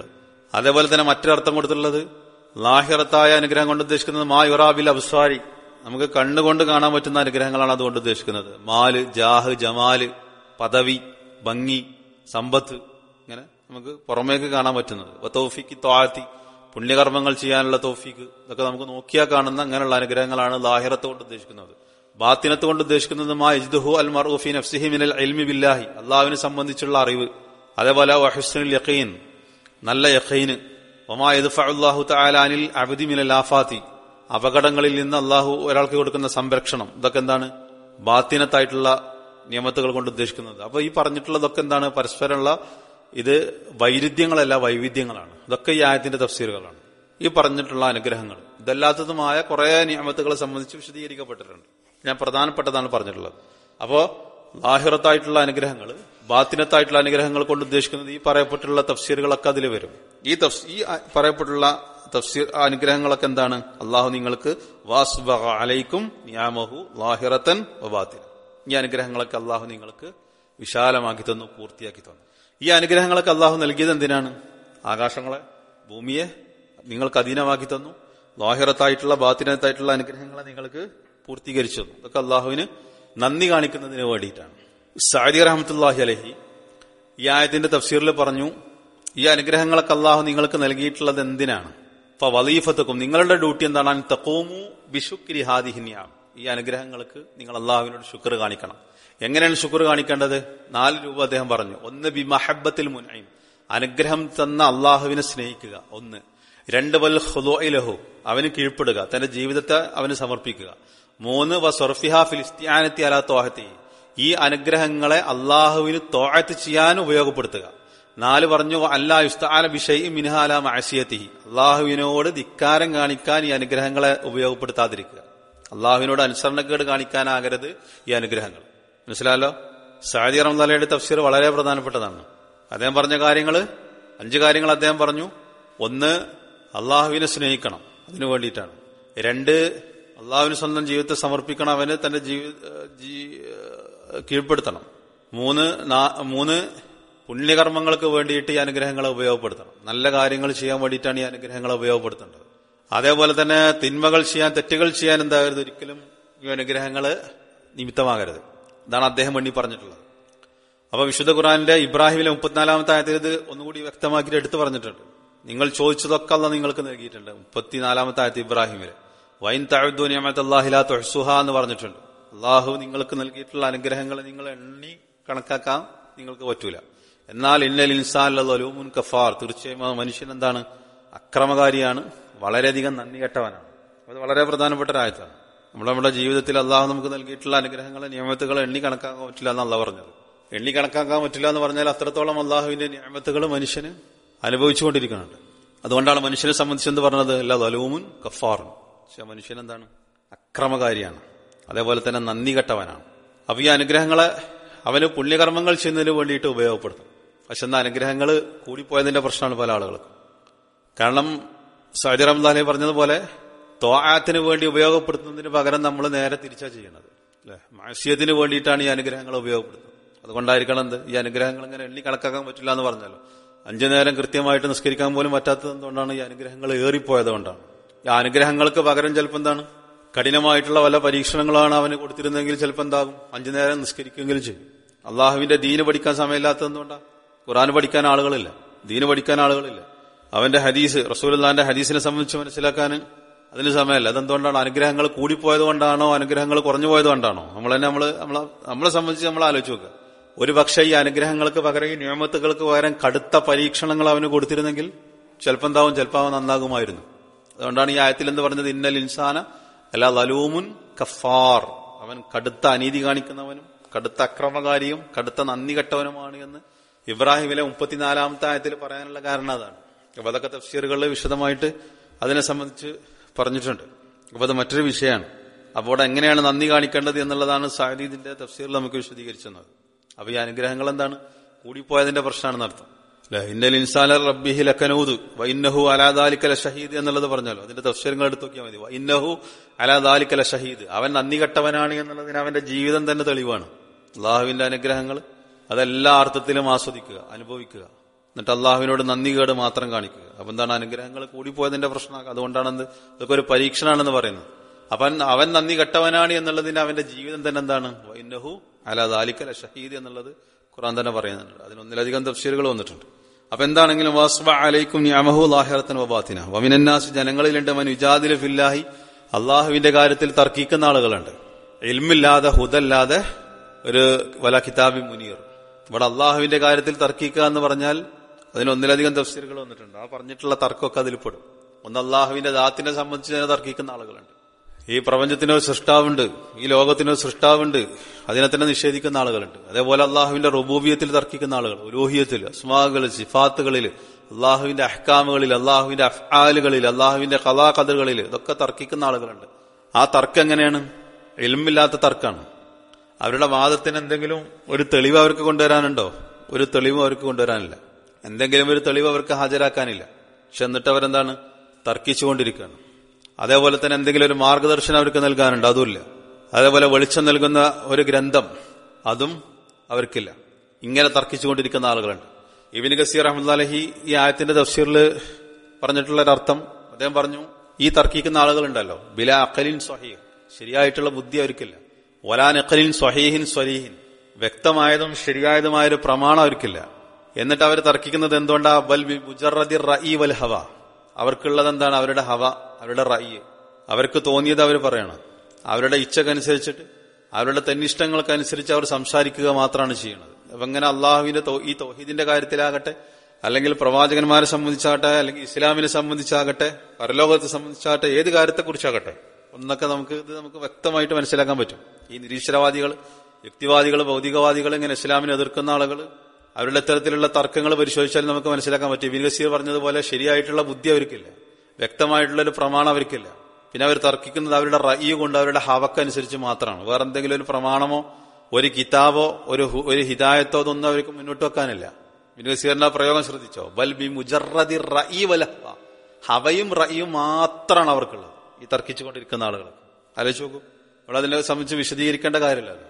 അതേപോലെ തന്നെ മറ്റൊരർത്ഥം കൊടുത്തിട്ടുള്ളത് ലാഹിറത്തായ അനുഗ്രഹം കൊണ്ട് ഉദ്ദേശിക്കുന്നത് മാ യുറാബിൽ അബ്സ്വാരി, നമുക്ക് കണ്ണുകൊണ്ട് കാണാൻ പറ്റുന്ന അനുഗ്രഹങ്ങളാണ് അതുകൊണ്ട് ഉദ്ദേശിക്കുന്നത്. മാല്, ജാഹ്, ജമാല്, പദവി, ഭംഗി, സമ്പത്ത്, ഇങ്ങനെ നമുക്ക് പുറമേക്ക് കാണാൻ പറ്റുന്നത്. തൗഫീഖ് ത്വാഅത്തി, പുണ്യകർമ്മങ്ങൾ ചെയ്യാനുള്ള തൗഫീഖ്, ഇതൊക്കെ നമുക്ക് നോക്കിയാൽ കാണുന്ന അങ്ങനെയുള്ള അനുഗ്രഹങ്ങളാണ് ലാഹിറത്ത് കൊണ്ട് ഉദ്ദേശിക്കുന്നത്. ബാത്തിനത്ത് കൊണ്ട് ഉദ്ദേശിക്കുന്നത് മാ യജ്ദുഹു അൽ മർഉ ഫീ നഫ്സിഹി മിനൽ ഇൽമി ബില്ലാഹി, അല്ലാഹുവിനെ സംബന്ധിച്ചുള്ള അറിവ്. അതേപോലെ വഹുസ്നുൽ യഖീൻ, നല്ല യഖീൻ. വമാ യദ്ഫഉല്ലാഹു തആല അനിൽ അബ്ദി മിനൽ ആഫാത്തി, അപകടങ്ങളിൽ നിന്ന് അള്ളാഹു ഒരാൾക്ക് കൊടുക്കുന്ന സംരക്ഷണം. ഇതൊക്കെ എന്താണ്? ബാത്തിനത്തായിട്ടുള്ള നിയമത്തുകൾ കൊണ്ട് ഉദ്ദേശിക്കുന്നത്. അപ്പൊ ഈ പറഞ്ഞിട്ടുള്ളതൊക്കെ എന്താണ്? പരസ്പരമുള്ള ഇത് വൈരുദ്ധ്യങ്ങളല്ല, വൈവിധ്യങ്ങളാണ്. ഇതൊക്കെ ഈ ആയത്തിന്റെ തഫ്സീറുകളാണ്. ഈ പറഞ്ഞിട്ടുള്ള അനുഗ്രഹങ്ങൾ ഇതല്ലാത്തതുമായ കുറെ നിയമത്തുകളെ സംബന്ധിച്ച് വിശദീകരിക്കപ്പെട്ടിട്ടുണ്ട്. ഞാൻ പ്രധാനപ്പെട്ടതാണ് പറഞ്ഞിട്ടുള്ളത്. അപ്പോ ലാഹിറത്തായിട്ടുള്ള അനുഗ്രഹങ്ങൾ, ബാത്തിനത്തായിട്ടുള്ള അനുഗ്രഹങ്ങൾ കൊണ്ട് ഉദ്ദേശിക്കുന്നത് ഈ പറയപ്പെട്ടുള്ള തഫ്സീറുകളൊക്കെ അതിൽ വരും. ഈ പറയപ്പെട്ടുള്ള തഫ്സീർ അനുഗ്രഹങ്ങളൊക്കെ എന്താണ്? അള്ളാഹു നിങ്ങൾക്ക് വാസ്ബഗ അലൈക്കും നിയാമഹു ലാഹിറത്തൻ വബാത്തിന, ഈ അനുഗ്രഹങ്ങളൊക്കെ അള്ളാഹു നിങ്ങൾക്ക് വിശാലമാക്കി തന്നു, പൂർത്തിയാക്കി തന്നു. ഈ അനുഗ്രഹങ്ങളൊക്കെ അള്ളാഹു നൽകിയത് എന്തിനാണ്? ആകാശങ്ങളെ, ഭൂമിയെ നിങ്ങൾക്ക് അധീനമാക്കി തന്നു. ലാഹിറത്തായിട്ടുള്ള ബാത്തിനത്തായിട്ടുള്ള അനുഗ്രഹങ്ങളെ നിങ്ങൾക്ക് പൂർത്തീകരിച്ചു തന്നു. ഇതൊക്കെ അള്ളാഹുവിന് നന്ദി കാണിക്കുന്നതിന് വേണ്ടിയിട്ടാണ്. സഅദി റഹ്മത്തുള്ളാഹി അലൈഹി ഈ ആയത്തിന്റെ തഫ്സീറിൽ പറഞ്ഞു, ഈ അനുഗ്രഹങ്ങളൊക്കെ അള്ളാഹു നിങ്ങൾക്ക് നൽകിയിട്ടുള്ളത് എന്തിനാണ്? വലീഫത്തുക്കും, നിങ്ങളുടെ ഡ്യൂട്ടി എന്താണ്? തഖൂമു ബിശുക്രി ഹാദിഹി നിഅം, ഈ അനുഗ്രഹങ്ങൾക്ക് നിങ്ങൾ അള്ളാഹുവിനോട് ശുക്ർ കാണിക്കണം. എങ്ങനെയാണ് ശുക്ർ കാണിക്കേണ്ടത്? 4 രൂപ അദ്ദേഹം പറഞ്ഞു. 1 ബി മഹബ്ബത്തിൽ മുൻഇം, അനുഗ്രഹം തന്ന അള്ളാഹുവിനെ സ്നേഹിക്കുക. 1. 2 വൽ ഖുദൂഇ ലഹു, അവന് കീഴ്പ്പെടുക, തന്റെ ജീവിതത്തെ അവന് സമർപ്പിക്കുക. 3 വ സർഫിഹാ ഫിൽ ഇസ്തിആനത്തി അലാ ത്വാഅത്തി, ഈ അനുഗ്രഹങ്ങളെ അള്ളാഹുവിന് ത്വാഅത്ത് ചെയ്യാൻ ഉപയോഗപ്പെടുത്തുക. 4 പറഞ്ഞു അല്ലാ യുസ്തആന ബിശൈഇൻ മിൻഹാ അലാ മഅസിയതിഹി, അള്ളാഹുവിനോട് ധിക്കാരം കാണിക്കാൻ ഈ അനുഗ്രഹങ്ങളെ ഉപയോഗപ്പെടുത്താതിരിക്കുക. അള്ളാഹുവിനോട് അനുസരണക്കേട് കാണിക്കാനാകരുത് ഈ അനുഗ്രഹങ്ങൾ. മനസ്സിലായല്ലോ? സഅദി റഹ്മത്തുള്ളാഹിയുടെ തഫ്സീർ വളരെ പ്രധാനപ്പെട്ടതാണ്. അദ്ദേഹം പറഞ്ഞ കാര്യങ്ങൾ 5 കാര്യങ്ങൾ അദ്ദേഹം പറഞ്ഞു. 1, അള്ളാഹുവിനെ സ്നേഹിക്കണം, അതിനു വേണ്ടിയിട്ടാണ്. 2, അള്ളാഹുവിന് സ്വന്തം ജീവിതത്തെ സമർപ്പിക്കണം, അവന് തന്റെ കീഴ്പ്പെടുത്തണം. 3 പുണ്യകർമ്മങ്ങൾക്ക് വേണ്ടിയിട്ട് ഈ അനുഗ്രഹങ്ങളെ ഉപയോഗപ്പെടുത്തണം. നല്ല കാര്യങ്ങൾ ചെയ്യാൻ വേണ്ടിയിട്ടാണ് ഈ അനുഗ്രഹങ്ങളെ ഉപയോഗപ്പെടുത്തേണ്ടത്. അതേപോലെ തന്നെ തിന്മകൾ ചെയ്യാൻ, തെറ്റുകൾ ചെയ്യാൻ എന്താകരുത്, ഒരിക്കലും ഈ അനുഗ്രഹങ്ങള് നിമിത്തമാകരുത്. ഇതാണ് അദ്ദേഹം വേണ്ടി പറഞ്ഞിട്ടുള്ളത്. അപ്പൊ വിശുദ്ധ ഖുർആനിന്റെ ഇബ്രാഹിമിലെ 34-ാമത്തെ ആയത്തിൽ ഇത് ഒന്നുകൂടി വ്യക്തമാക്കിയിട്ട് എടുത്തു പറഞ്ഞിട്ടുണ്ട്. നിങ്ങൾ ചോദിച്ചതൊക്കെ അല്ലാഹ് നിങ്ങൾക്ക് നൽകിയിട്ടുണ്ട്. 34-ാമത്തെ ആയത്തിൽ ഇബ്രാഹിമിലെ വൈൻ തഅദ്ദു നിഅമതല്ലാഹി ലാ തുഹ്സുഹാ എന്ന് പറഞ്ഞിട്ടുണ്ട്. അള്ളാഹു നിങ്ങൾക്ക് നൽകിയിട്ടുള്ള അനുഗ്രഹങ്ങളെ നിങ്ങൾ എണ്ണി കണക്കാക്കാൻ നിങ്ങൾക്ക് പറ്റൂല. എന്നാൽ ഇന്നൽ ഇൻസാന ലസലൂമുൻ കഫാർ, തീർച്ചയായും മനുഷ്യൻ എന്താണ്? അക്രമകാരിയാണ്, വളരെയധികം നന്ദി കെട്ടവനാണ്. അത് വളരെ പ്രധാനപ്പെട്ട ഒരു ആയത്താണ്. നമ്മുടെ ജീവിതത്തിൽ അള്ളാഹു നമുക്ക് നൽകിയിട്ടുള്ള അനുഗ്രഹങ്ങളെ, നിയമത്തുകളെ എണ്ണി കണക്കാക്കാൻ പറ്റില്ല എന്ന് അള്ളാഹ് പറഞ്ഞത്. എണ്ണി കണക്കാക്കാൻ പറ്റില്ല എന്ന് പറഞ്ഞാൽ അത്രത്തോളം അള്ളാഹുവിന്റെ നിയമത്തുകൾ മനുഷ്യന് അനുഭവിച്ചുകൊണ്ടിരിക്കുന്നുണ്ട്. അതുകൊണ്ടാണ് മനുഷ്യനെ സംബന്ധിച്ച് എന്ത് പറഞ്ഞത്? ലസലൂമുൻ കഫാറുൻ, പക്ഷെ മനുഷ്യൻ എന്താണ്? അക്രമകാരിയാണ്, അതേപോലെ തന്നെ നന്ദി കെട്ടവനാണ്. അപ്പൊ ഈ അനുഗ്രഹങ്ങളെ അവന് പുണ്യകർമ്മങ്ങൾ ചെയ്യുന്നതിന് വേണ്ടിയിട്ട് ഉപയോഗപ്പെടുത്തും. പക്ഷെ എന്നാൽ അനുഗ്രഹങ്ങൾ കൂടിപ്പോയതിന്റെ പ്രശ്നമാണ് പല ആളുകൾക്കും. കാരണം സഅദി റഹ്മത്തുള്ളാഹി പറഞ്ഞതുപോലെ ത്വാഅത്തിന് വേണ്ടി ഉപയോഗപ്പെടുത്തുന്നതിന് പകരം നമ്മൾ നേരെ തിരിച്ചാ ചെയ്യണത്, അല്ലെ? മഅസിയത്തിന് വേണ്ടിയിട്ടാണ് ഈ അനുഗ്രഹങ്ങൾ ഉപയോഗപ്പെടുത്തുന്നത്. അതുകൊണ്ടായിരിക്കണം എന്ത്, ഈ അനുഗ്രഹങ്ങൾ ഇങ്ങനെ എണ്ണി കണക്കാക്കാൻ പറ്റില്ല എന്ന് പറഞ്ഞല്ലോ. 5 നേരം കൃത്യമായിട്ട് നിസ്കരിക്കാൻ പോലും പറ്റാത്തത് എന്തുകൊണ്ടാണ്? ഈ അനുഗ്രഹങ്ങൾ ഏറിപ്പോയത് കൊണ്ടാണ്. ഈ അനുഗ്രഹങ്ങൾക്ക് പകരം ചിലപ്പോൾ എന്താണ്? കഠിനമായിട്ടുള്ള വല്ല പരീക്ഷണങ്ങളാണ് അവന് കൊടുത്തിരുന്നെങ്കിൽ ചിലപ്പോൾ എന്താകും? 5 നേരം നിസ്കരിക്കുമെങ്കിലും ചെയ്യും. അള്ളാഹുവിന്റെ ദീന് പഠിക്കാൻ സമയമില്ലാത്തത് എന്തുകൊണ്ടാണ്? ഖുർആൻ പഠിക്കാൻ ആളുകളില്ല, ദീന് പഠിക്കാൻ ആളുകളില്ല. അവന്റെ ഹദീസ്, റസൂലുള്ളാഹിന്റെ ഹദീസിനെ സംബന്ധിച്ച് മനസ്സിലാക്കാൻ അതിന് സമയമല്ല. അതെന്തുകൊണ്ടാണ്? അനുഗ്രഹങ്ങൾ കൂടിപ്പോയത് കൊണ്ടാണോ അനുഗ്രഹങ്ങൾ കുറഞ്ഞു പോയത് കൊണ്ടാണോ? നമ്മളെ സംബന്ധിച്ച് നമ്മൾ ആലോചിച്ച് നോക്കുക. ഒരു പക്ഷേ ഈ അനുഗ്രഹങ്ങൾക്ക് പകരം, ഈ നിഅമത്തുകൾക്ക് പകരം കടുത്ത പരീക്ഷണങ്ങൾ അവന് കൊടുത്തിരുന്നെങ്കിൽ ചിലപ്പോൾ എന്താവും? ചിലപ്പോൾ അവൻ നന്നാകുമായിരുന്നു. അതുകൊണ്ടാണ് ഈ ആയത്തിൽ എന്ത് പറഞ്ഞത്? ഇന്നൽ ഇൻസാന ലസലൂമുൻ കഫാർ, അവൻ കടുത്ത അനീതി കാണിക്കുന്നവനും കടുത്ത അക്രമകാരിയും കടുത്ത നന്ദി കെട്ടവനുമാണ് എന്ന് ഇബ്രാഹിമിലെ 34-ാമത്തെ ആയത്തിൽ പറയാനുള്ള കാരണം അതാണ്. അപ്പൊ അതൊക്കെ തഫ്സീറുകളിൽ വിശദമായിട്ട് അതിനെ സംബന്ധിച്ച് പറഞ്ഞിട്ടുണ്ട്. അപ്പൊ അത് മറ്റൊരു വിഷയമാണ്. അപ്പോൾ എങ്ങനെയാണ് നന്ദി കാണിക്കേണ്ടത് എന്നുള്ളതാണ് സഅദീദിന്റെ തഫ്സീറിൽ നമുക്ക് വിശദീകരിച്ചത്. അപ്പൊ ഈ അനുഗ്രഹങ്ങൾ എന്താണ്? കൂടിപ്പോയതിന്റെ പ്രശ്നമാണെന്ന് അർത്ഥം. ഇന്നൽ ഇൻസാന റബ്ബിഹി ലകനൂദ് വഇന്നഹു അലാ ദാലിക ലശഹീദ് എന്നുള്ളത് പറഞ്ഞല്ലോ. അതിന്റെ തഫ്സീറുകൾ എടുത്ത് നോക്കിയാൽ മതി. വഇന്നഹു അലാ ദാലിക ലശഹീദ്, അവൻ നന്ദി കെട്ടവനാണ് എന്നുള്ളതിന് അവന്റെ ജീവിതം തന്നെ തെളിവാണ്. അള്ളാഹുവിന്റെ അനുഗ്രഹങ്ങൾ അതെല്ലാ അർത്ഥത്തിലും ആസ്വദിക്കുക, അനുഭവിക്കുക. എന്നിട്ട് അള്ളാഹുവിനോട് നന്ദി കേട് മാത്രം കാണിക്കുക. അപ്പൊ എന്താണ് അനുഗ്രഹങ്ങൾ കൂടിപ്പോയതിന്റെ പ്രശ്നമാക്കുക. അതുകൊണ്ടാണ് ഇതൊക്കെ ഒരു പരീക്ഷണമാണെന്ന് പറയുന്നത്. അവൻ നന്ദി കെട്ടവനാണ് എന്നുള്ളതിന് അവന്റെ ജീവിതം തന്നെ എന്താണ് വൈന്നഹു അലാ ദാലിക ലഷഹീദ് എന്നുള്ളത് ഖുർആൻ തന്നെ പറയുന്നുണ്ട്. അതിനൊന്നിലധികം തഫ്സീറുകൾ വന്നിട്ടുണ്ട്. അപ്പൊ എന്താണെങ്കിലും വസ്ബ അലൈക്കും നിഅമഹു ലാഹിറത്തൻ വബാത്തിന വമിനന്നാസ് ജനങ്ങളിലുണ്ട് മൻ യുജാദിലു ഫില്ലാഹി അള്ളാഹുവിന്റെ കാര്യത്തിൽ തർക്കിക്കുന്ന ആളുകളുണ്ട്. ഇൽമില്ലാതെ ഹുദല്ലാതെ ഒരു വല കിതാബി മുനീർ. ഇവിടെ അള്ളാഹുവിന്റെ കാര്യത്തിൽ തർക്കിക്കുക എന്ന് പറഞ്ഞാൽ അതിനൊന്നിലധികം തഫ്സീറുകൾ വന്നിട്ടുണ്ട്. ആ പറഞ്ഞിട്ടുള്ള തർക്കമൊക്കെ അതിൽ പെടും. ഒന്ന് അള്ളാഹുവിന്റെ ദാത്തിനെ സംബന്ധിച്ച് തർക്കിക്കുന്ന ആളുകളുണ്ട്. ഈ പ്രപഞ്ചത്തിനൊരു സൃഷ്ടാവുണ്ട്, ഈ ലോകത്തിനൊരു സൃഷ്ടാവുണ്ട്, അതിനെ തന്നെ നിഷേധിക്കുന്ന ആളുകളുണ്ട്. അതേപോലെ അള്ളാഹുവിന്റെ റുബൂബിയത്തിൽ തർക്കിക്കുന്ന ആളുകൾ, ഉലൂഹിയത്തിൽ, അസ്മാകളിൽ, സിഫാത്തുകളിൽ, അള്ളാഹുവിന്റെ അഹ്കാമുകളിൽ, അള്ളാഹുവിന്റെ അഫ്ആലുകളിൽ, അള്ളാഹുവിന്റെ ഖളാ ഖദറുകളിൽ ഇതൊക്കെ തർക്കിക്കുന്ന ആളുകളുണ്ട്. ആ തർക്കം എങ്ങനെയാണ്? ഇൽമില്ലാത്ത തർക്കാണ്. അവരുടെ വാദത്തിന് എന്തെങ്കിലും ഒരു തെളിവ് അവർക്ക് കൊണ്ടുവരാനുണ്ടോ? ഒരു തെളിവും അവർക്ക് കൊണ്ടുവരാനില്ല. എന്തെങ്കിലും ഒരു തെളിവ് അവർക്ക് ഹാജരാക്കാനില്ല. പക്ഷെ എന്നിട്ട് അവരെന്താണ് തർക്കിച്ചുകൊണ്ടിരിക്കുകയാണ്. അതേപോലെ തന്നെ എന്തെങ്കിലും ഒരു മാർഗദർശനം അവർക്ക് നൽകാനുണ്ട്, അതുമില്ല. അതേപോലെ വെളിച്ചം നൽകുന്ന ഒരു ഗ്രന്ഥം, അതും അവർക്കില്ല. ഇങ്ങനെ തർക്കിച്ചുകൊണ്ടിരിക്കുന്ന ആളുകളുണ്ട്. ഇബ്നു കസീർ റഹ്മത്തുള്ളാഹി ഈ ആയത്തിന്റെ തഫ്സീറിൽ പറഞ്ഞിട്ടുള്ള ഒരർത്ഥം അദ്ദേഹം പറഞ്ഞു, ഈ തർക്കിക്കുന്ന ആളുകളുണ്ടല്ലോ ബിലാ അഖലിൻ സ്വഹീഹ്, ശരിയായിട്ടുള്ള ബുദ്ധി അവർക്കില്ല. വലാ നഖലിൻ സ്വഹീഹിൻ സ്വരീഹിൻ, വ്യക്തമായതും ശരിയായതുമായൊരു പ്രമാണം അവർക്കില്ല. എന്നിട്ട് അവർ തർക്കിക്കുന്നത് എന്തുകൊണ്ടാ? ബൽ ബി മുജറദിർ റഈ വൽ ഹവ, അവർക്കുള്ളത് എന്താണ്? അവരുടെ ഹവ, അവരുടെ റഈ, അവർക്ക് തോന്നിയത് അവർ പറയണം. അവരുടെ ഇച്ഛക്കനുസരിച്ചിട്ട്, അവരുടെ തന്നിഷ്ടങ്ങൾക്കനുസരിച്ച് അവർ സംസാരിക്കുക മാത്രമാണ് ചെയ്യുന്നത്. അപ്പൊ ഇങ്ങനെ അള്ളാഹുവിന്റെ ഈ തൗഹീദിന്റെ കാര്യത്തിലാകട്ടെ, അല്ലെങ്കിൽ പ്രവാചകന്മാരെ സംബന്ധിച്ചാകട്ടെ, അല്ലെങ്കിൽ ഇസ്ലാമിനെ സംബന്ധിച്ചാകട്ടെ, പരലോകത്തെ സംബന്ധിച്ചാകട്ടെ, ഏത് കാര്യത്തെക്കുറിച്ചാകട്ടെ ഒന്നൊക്കെ നമുക്ക് വ്യക്തമായിട്ട് മനസ്സിലാക്കാൻ പറ്റും. ഈ നിരീശ്വരവാദികൾ, യുക്തിവാദികൾ, ഭൗതികവാദികൾ, ഇങ്ങനെ ഇസ്ലാമിനെ എതിർക്കുന്ന ആളുകൾ, അവരുടെ ഇത്തരത്തിലുള്ള തർക്കങ്ങൾ പരിശോധിച്ചാൽ നമുക്ക് മനസ്സിലാക്കാൻ പറ്റും. ഇബ്നു കസീർ പറഞ്ഞതുപോലെ ശരിയായിട്ടുള്ള ബുദ്ധി അവർക്കില്ല, വ്യക്തമായിട്ടുള്ളൊരു പ്രമാണം അവർക്കില്ല. പിന്നെ അവർ തർക്കിക്കുന്നത് അവരുടെ റഈ കൊണ്ട്, അവരുടെ ഹവക്കനുസരിച്ച് മാത്രമാണ്. വേറെ എന്തെങ്കിലും ഒരു പ്രമാണമോ ഒരു കിതാബോ ഒരു ഹിദായത്തോ അതൊന്നും അവർക്ക് മുന്നോട്ട് വെക്കാനില്ല. ഇബ്നു കസീറിന്റെ പ്രയോഗം ശ്രദ്ധിച്ചോ? ബൽ ബി മുജറദിർ റഈ വൽ ഹവ, ഹവയും റഈയും മാത്രമാണ് അവർക്കുള്ളത്. ഈ തർക്കിച്ചുകൊണ്ടിരിക്കുന്ന ആളുകൾ ആലോചിച്ച് നോക്കൂ. അവിടെ അതിനെ സംബന്ധിച്ച് വിശദീകരിക്കേണ്ട കാര്യമില്ലല്ലോ.